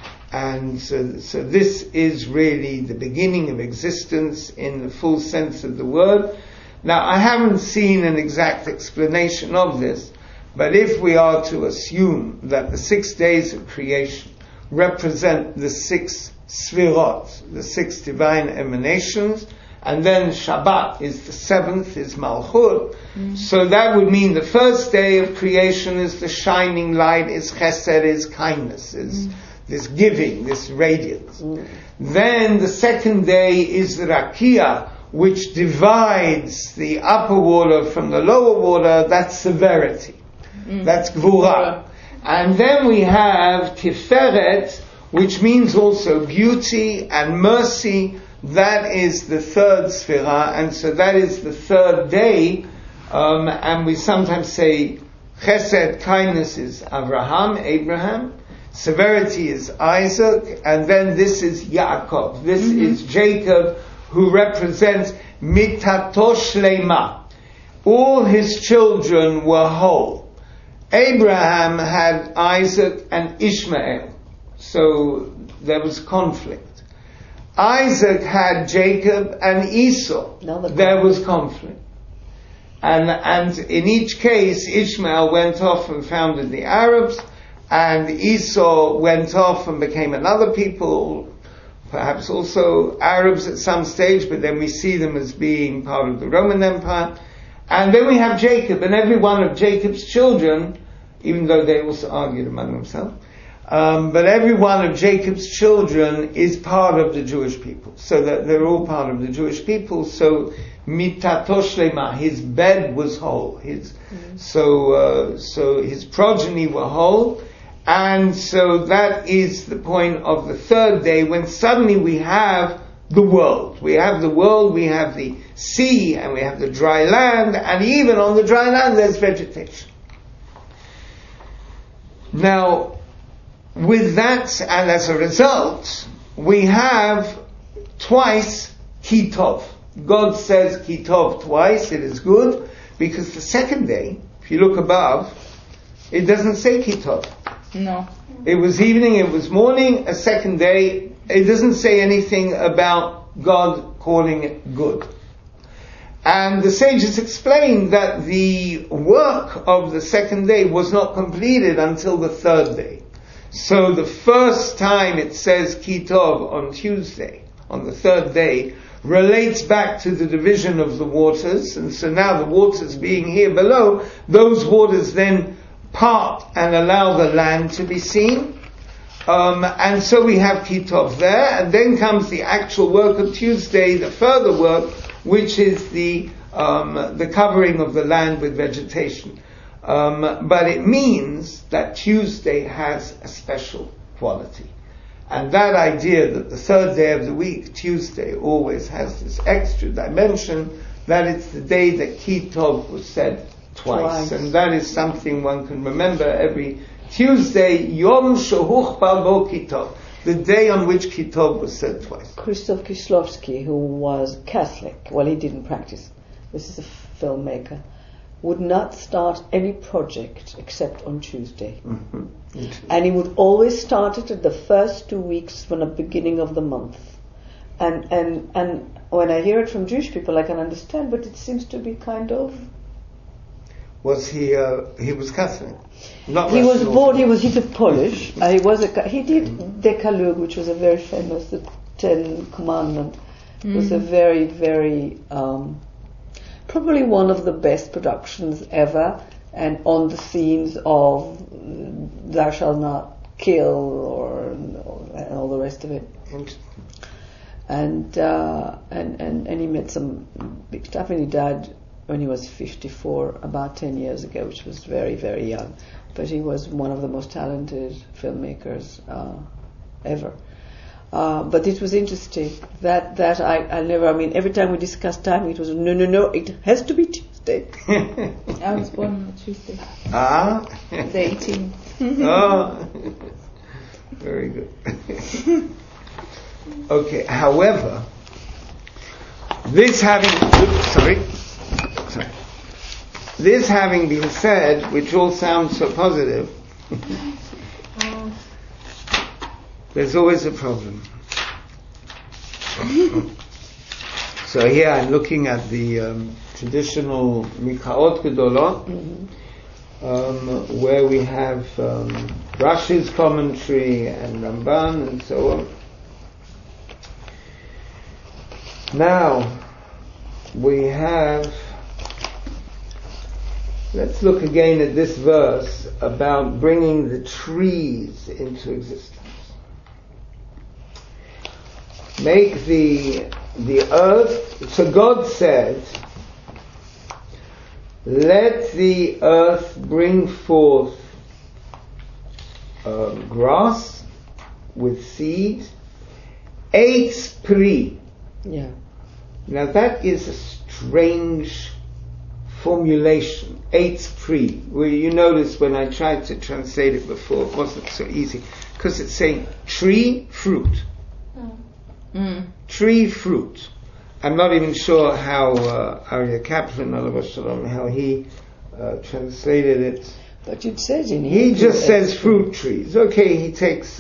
And so this is really the beginning of existence in the full sense of the word. Now, I haven't seen an exact explanation of this, but if we are to assume that the 6 days of creation represent the 6 sfirot, the 6 divine emanations, and then Shabbat is the 7th, is Malchut, so that would mean the first day of creation is the shining light, is chesed, is kindness, is this giving, this radiance. Then the second day is the Rakia, which divides the upper water from the lower water. That's severity. That's Gvura. And then we have Tiferet, which means also beauty and mercy. That is the third Sphira, and so that is the third day. And we sometimes say Chesed, kindness, is Abraham. Severity is Isaac, and then this is Yaakov. This is Jacob, who represents Mitato Shlema. All his children were whole. Abraham had Isaac and Ishmael, so there was conflict. Isaac had Jacob and Esau. There was conflict. And in each case, Ishmael went off and founded the Arabs, and Esau went off and became another people, perhaps also Arabs at some stage, but then we see them as being part of the Roman Empire. And then we have Jacob, and every one of Jacob's children, even though they also argued among themselves, but every one of Jacob's children is part of the Jewish people. So that they're all part of the Jewish people. So Mitato Shlema, his bed was whole. So his progeny were whole. And so that is the point of the third day, when suddenly we have the world. We have the world, we have the sea, and we have the dry land, and even on the dry land there's vegetation. Now, with that, and as a result, we have twice Ki Tov. God says Ki Tov twice, it is good, because the second day, if you look above, it doesn't say Ki Tov. No. It was evening, it was morning, a second day. It doesn't say anything about God calling it good. And the sages explained that the work of the second day was not completed until the third day. So the first time it says Ki Tov on Tuesday, on the third day, relates back to the division of the waters. And so now the waters being here below, those waters then part and allow the land to be seen. And so we have Ki Tov there, and then comes the actual work of Tuesday, the further work, which is the covering of the land with vegetation. But it means that Tuesday has a special quality. And that idea that the third day of the week, Tuesday, always has this extra dimension, that it's the day that Ki Tov was said twice. And that is something one can remember every Tuesday, Yom Shehuch Bo Ki Tov, the day on which Ki Tov was said twice. Krzysztof Kieślowski, who was Catholic, well, he didn't practice, this is a filmmaker, would not start any project except on Tuesday. Mm-hmm. And he would always start it at the first 2 weeks from the beginning of the month. And when I hear it from Jewish people, I can understand, but it seems to be kind of... Was he was Catholic? Not He was Russian born. Orthodox. He's a Polish. He did Decalogue, which was a very famous, the Ten Commandments. It was a very, very probably one of the best productions ever, and on the themes of thou shalt not kill or all the rest of it. And he made some big stuff, and he died when he was 54, about 10 years ago, which was very, very young. But he was one of the most talented filmmakers ever. But it was interesting that I never, I mean, every time we discussed timing, it was no, it has to be Tuesday. I was born on a Tuesday, Ah? the 18th. Oh, very good. Okay, however, this having been said, which all sounds so positive, there's always a problem. So here I'm looking at the traditional Mikaot Gedolot, where we have Rashi's commentary and Ramban and so on. Now we have, let's look again at this verse about bringing the trees into existence. Make the earth, so God said, let the earth bring forth grass with seed, eitz pri. Yeah. Now that is a strange formulation, eitz pri. Well, you notice when I tried to translate it before, it wasn't so easy, because it's saying tree, fruit. Tree, fruit. I'm not even sure how Aryeh Kaplan, alav shalom, how he translated it. But it says in He Hebrew, just says fruit trees. Okay, he takes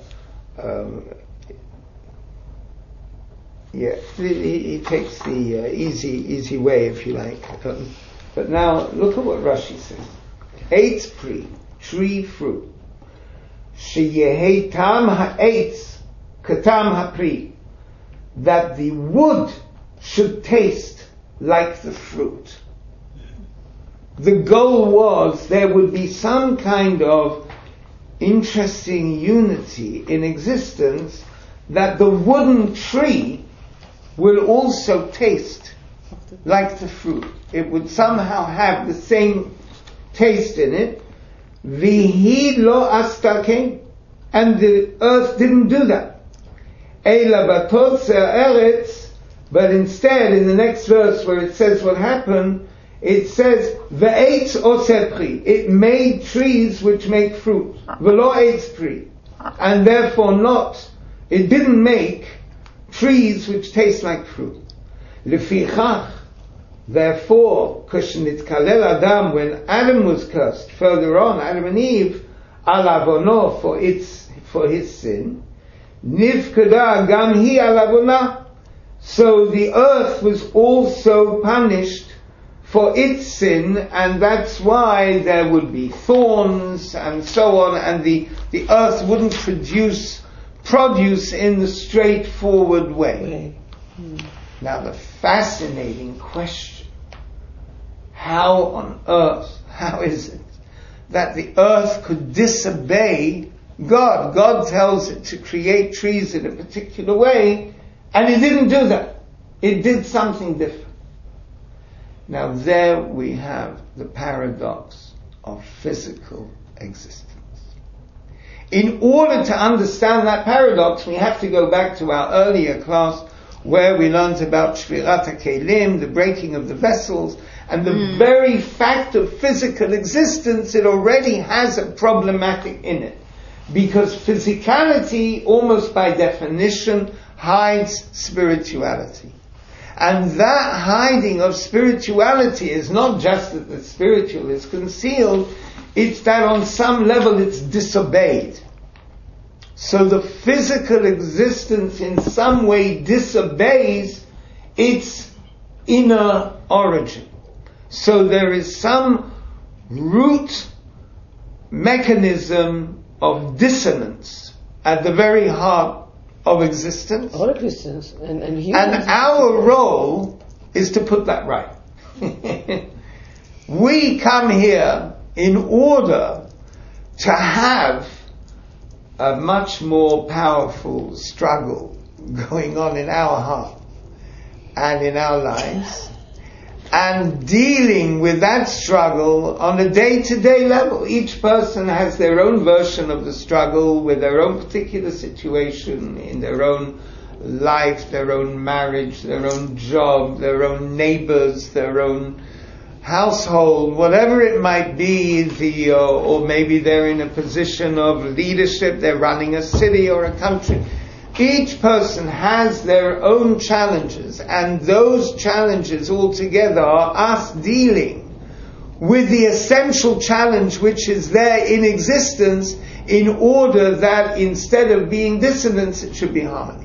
he takes the easy way, if you like. But now look at what Rashi says. Eitz pri, tree fruit. Sheyehei tam ha'etz katam ha'pri. That the wood should taste like the fruit. The goal was there would be some kind of interesting unity in existence, that the wooden tree will also taste like the fruit. It would somehow have the same taste in it. Vihi lo astake, and the earth didn't do that. Eila batotze eretz, but instead in the next verse where it says what happened, it says ve'etz oseh pri, it made trees which make fruit, ve'lo eitz pri, and therefore it didn't make trees which taste like fruit. Lefichach, therefore, kshenitkalel Adam, when Adam was cursed, further on, Adam and Eve, al avono, for his sin, nifkada gam hi al avona, so the earth was also punished for its sin, and that's why there would be thorns and so on, and the earth wouldn't produce produce in the straightforward way. Now the fascinating question, how is it that the earth could disobey God? God tells it to create trees in a particular way, and it didn't do that. It did something different. Now there we have the paradox of physical existence. In order to understand that paradox, we have to go back to our earlier class where we learned about Shvirat HaKelim, the breaking of the vessels, and the very fact of physical existence, it already has a problematic in it. Because physicality, almost by definition, hides spirituality. And that hiding of spirituality is not just that the spiritual is concealed, it's that on some level it's disobeyed. So the physical existence in some way disobeys its inner origin. So there is some root mechanism of dissonance at the very heart of existence. All existence and And humans. our role is to put that right. We come here in order to have a much more powerful struggle going on in our heart and in our lives, and dealing with that struggle on a day-to-day level. Each person has their own version of the struggle with their own particular situation in their own life, their own marriage, their own job, their own neighbors, their own household, whatever it might be, or maybe they're in a position of leadership, they're running a city or a country. Each person has their own challenges, and those challenges altogether are us dealing with the essential challenge which is there in existence, in order that instead of being dissonance, it should be harmony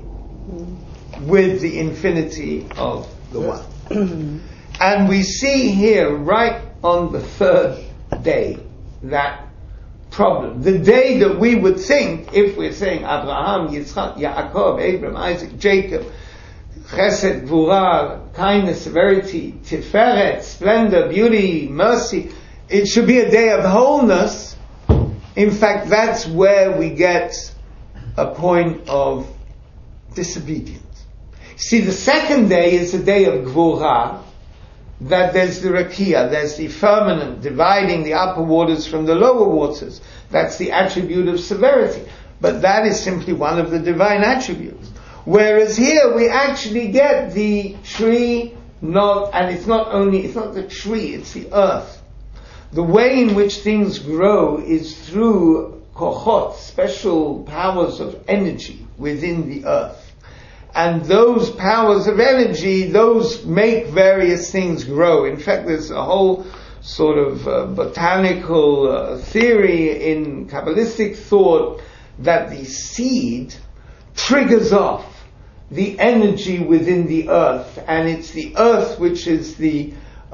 with the infinity of the one. And we see here, right on the third day, that problem. The day that we would think, if we're saying Abraham, Yitzchak, Yaakov, Abraham, Isaac, Jacob, Chesed, Gvura, kindness, severity, Tiferet, splendor, beauty, mercy, it should be a day of wholeness. In fact, that's where we get a point of disobedience. See, the second day is the day of Gvura, that there's the rakia, there's the firmament dividing the upper waters from the lower waters. That's the attribute of severity. But that is simply one of the divine attributes. Whereas here we actually get the tree, and it's not the tree, it's the earth. The way in which things grow is through kochot, special powers of energy within the earth. And those powers of energy, those make various things grow. In fact, there's a whole sort of botanical theory in Kabbalistic thought that the seed triggers off the energy within the earth, and it's the earth which is the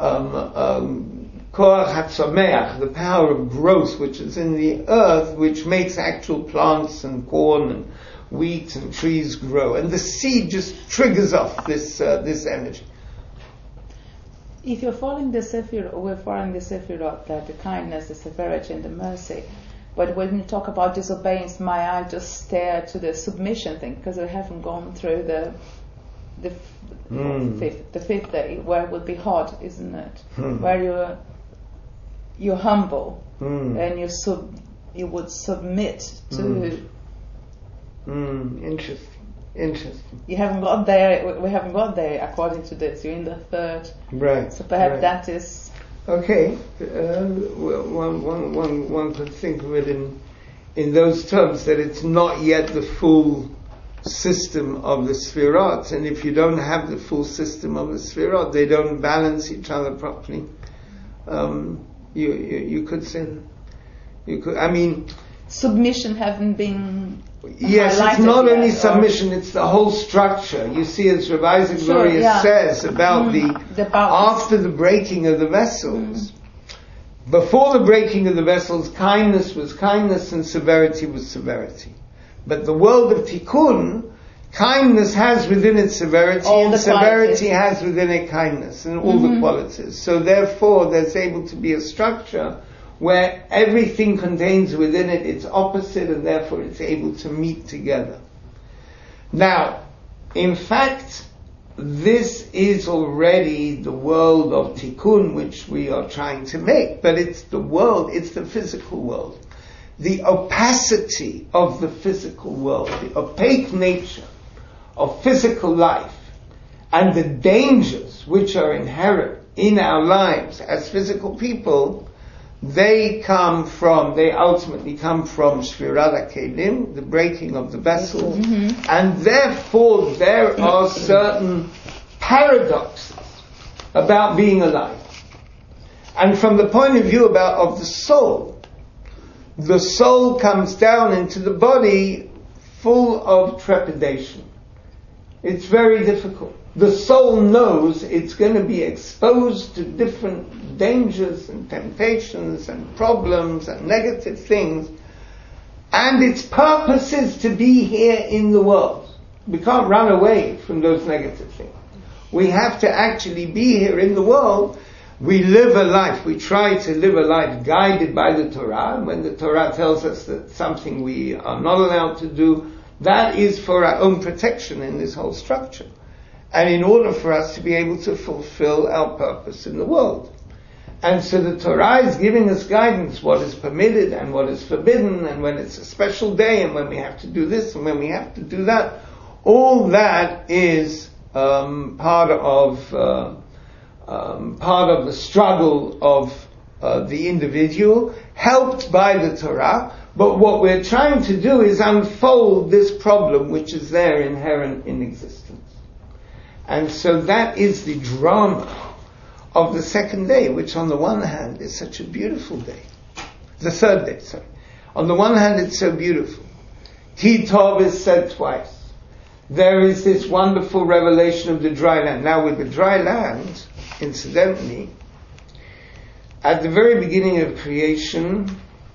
koach hatzomeach, the power of growth which is in the earth, which makes actual plants and corn and wheat and trees grow, and the seed just triggers off this energy. If you're following the Sefirot, we're following the Sefirot, that the kindness, the severity, and the mercy. But when you talk about disobedience, my eye just stare to the submission thing, because we haven't gone through the fifth day, where it would be hard, isn't it? Where you're humble and you would submit to. Interesting. You haven't got there. We haven't got there according to this. You're in the third. Right. So perhaps that is. Okay. One could think of it in those terms, that it's not yet the full system of the Sfirot, and if you don't have the full system of the Sfirot, they don't balance each other properly. You could say that. You could. I mean. Submission haven't been. Yes, it's not only submission, it's the whole structure. You see, as Rabbi Isaac Luria says about after the breaking of the vessels, before the breaking of the vessels, kindness was kindness and severity was severity. But the world of Tikkun, kindness has within it severity, and severity has within it kindness, and all the qualities. So therefore, there's able to be a structure where everything contains within it its opposite, and therefore it's able to meet together. Now, in fact, this is already the world of Tikkun which we are trying to make, but it's the physical world. The opacity of the physical world, the opaque nature of physical life, and the dangers which are inherent in our lives as physical people, they ultimately come from Shvirat HaKelim, the breaking of the vessels, and therefore there are certain paradoxes about being alive. And from the point of view of the soul comes down into the body full of trepidation. It's very difficult. The soul knows it's going to be exposed to different dangers and temptations and problems and negative things, and its purpose is to be here in the world. We can't run away from those negative things. We have to actually be here in the world. We live a life, we try to live a life guided by the Torah, and when the Torah tells us that something we are not allowed to do, that is for our own protection in this whole structure. And in order for us to be able to fulfill our purpose in the world. And so the Torah is giving us guidance, what is permitted and what is forbidden, and when it's a special day, and when we have to do this, and when we have to do that. All that is part of the struggle of the individual, helped by the Torah. But what we're trying to do is unfold this problem which is there inherent in existence. And so that is the drama of the second day, which on the one hand is such a beautiful day. The third day, sorry. On the one hand it's so beautiful. Ki Tov is said twice. There is this wonderful revelation of the dry land. Now with the dry land, incidentally, at the very beginning of creation,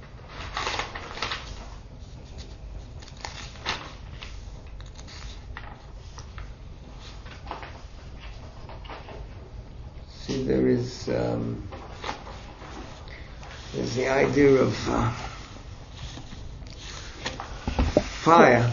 there's the idea of fire.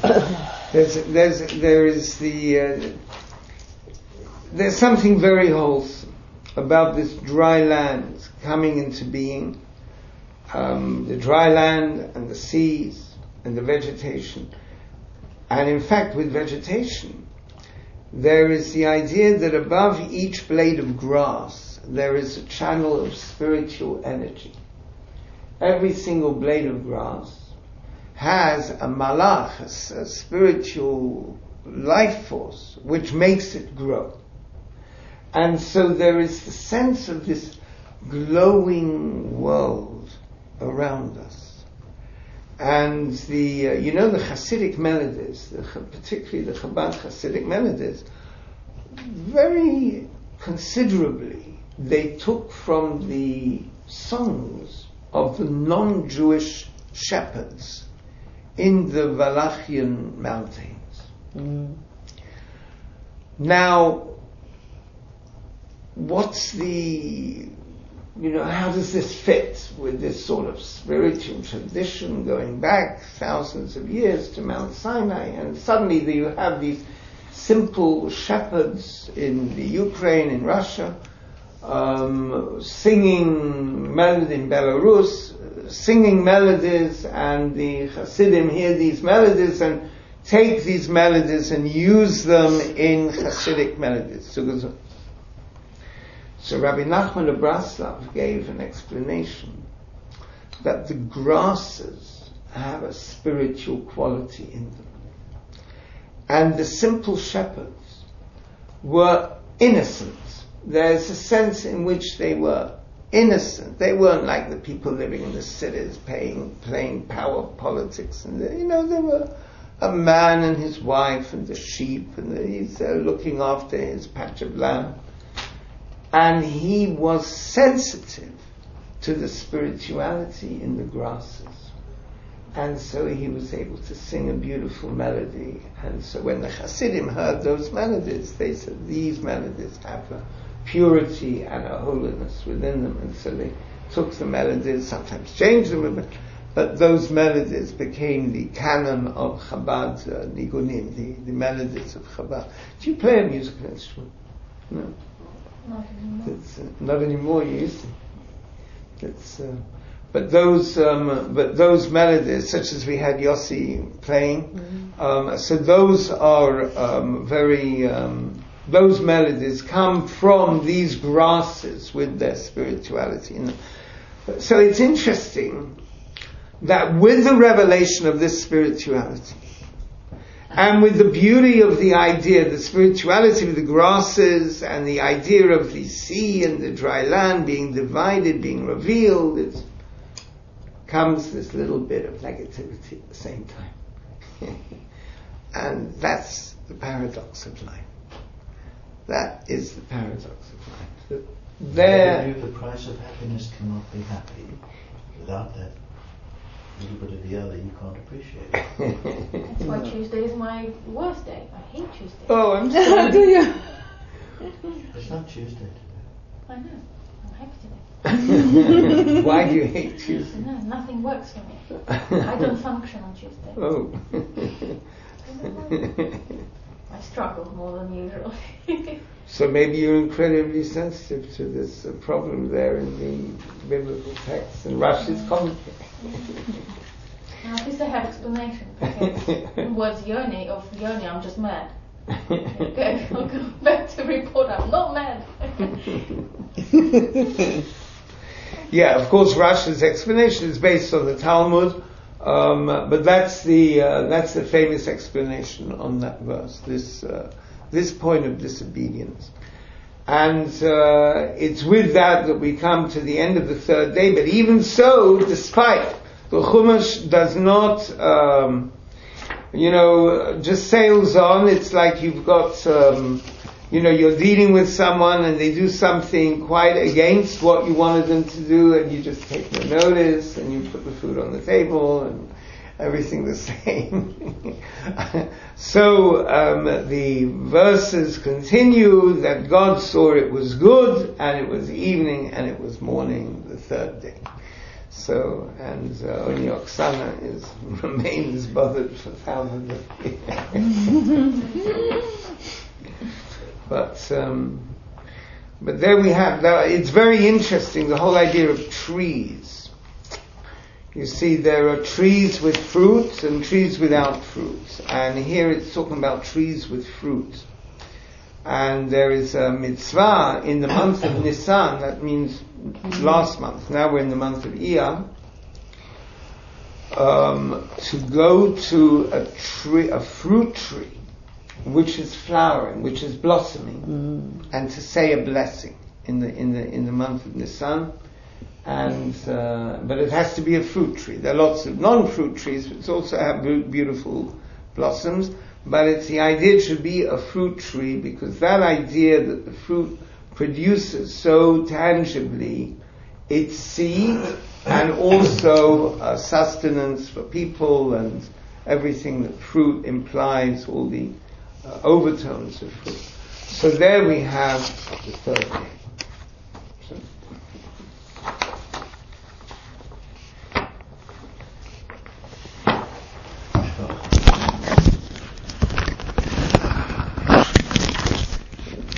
There's something very wholesome about this dry land coming into being, the dry land and the seas and the vegetation. And in fact, with vegetation, there is the idea that above each blade of grass there is a channel of spiritual energy. Every single blade of grass has a malach, a spiritual life force, which makes it grow. And so there is the sense of this glowing world around us. And the Hasidic melodies, particularly the Chabad Hasidic melodies, very considerably they took from the songs of the non-Jewish shepherds in the Valachian mountains. Mm. Now, how does this fit with this sort of spiritual tradition going back thousands of years to Mount Sinai? And suddenly you have these simple shepherds in the Ukraine, in Russia, singing melodies in Belarus, singing melodies, and the Hasidim hear these melodies and take these melodies and use them in Hasidic melodies. So Rabbi Nachman of Breslov gave an explanation that the grasses have a spiritual quality in them. And the simple shepherds were innocent. There's a sense in which they were innocent. They weren't like the people living in the cities playing power politics. And they were a man and his wife and the sheep, and he's looking after his patch of land. And he was sensitive to the spirituality in the grasses. And so he was able to sing a beautiful melody. And so when the Hasidim heard those melodies, they said, these melodies have a purity and a holiness within them. And so they took the melodies, sometimes changed them a bit, but those melodies became the canon of Chabad Nigunim, the melodies of Chabad. Do you play a musical instrument? No. Not anymore. Not anymore. You used to. But those melodies, such as we had Yossi playing, so those are those melodies come from these grasses with their spirituality in them. So it's interesting that with the revelation of this spirituality, and with the beauty of the idea, the spirituality of the grasses, and the idea of the sea and the dry land being divided, being revealed, comes this little bit of negativity at the same time. And that's the paradox of life. That is the paradox of life. That there, The price of happiness cannot be happy. Without that little bit of the other, you can't appreciate it. That's why Tuesday is my worst day. I hate Tuesday. oh, I'm sorry. Do you? It's not Tuesday today. I know. I'm happy today. Why do you hate Tuesday? No, nothing works for me. I don't function on Tuesday. Oh. I struggle more than usual. So maybe you're incredibly sensitive to this problem there in the biblical text and Rashi's commentary. Now, at least I have explanation. Okay. In words yoni, I'm just mad. Okay, I'll go back to report. I'm not mad. Yeah, of course, Rashi's explanation is based on the Talmud, but that's the famous explanation on that verse. This point of disobedience, and it's with that we come to the end of the third day. But even so, despite the Chumash does not, just sails on. It's like you've got, you're dealing with someone and they do something quite against what you wanted them to do, and you just take no notice, and you put the food on the table, and everything the same. So the verses continue that God saw it was good, and it was evening, and it was morning, the third day. So, and only Oksana remains bothered for thousands of years. But there we have, it's very interesting, the whole idea of trees. You see, there are trees with fruit and trees without fruit. And here it's talking about trees with fruit. And there is a mitzvah in the month of Nisan, that means last month, now we're in the month of Iyar, to go to a fruit tree, which is flowering, which is blossoming, and to say a blessing in the month of Nisan. And but it has to be a fruit tree. There are lots of non-fruit trees which also have beautiful blossoms, but it's the idea it should be a fruit tree, because that idea that the fruit produces so tangibly its seed and also sustenance for people and everything that fruit implies, all the overtones of fruit. So there we have the third day.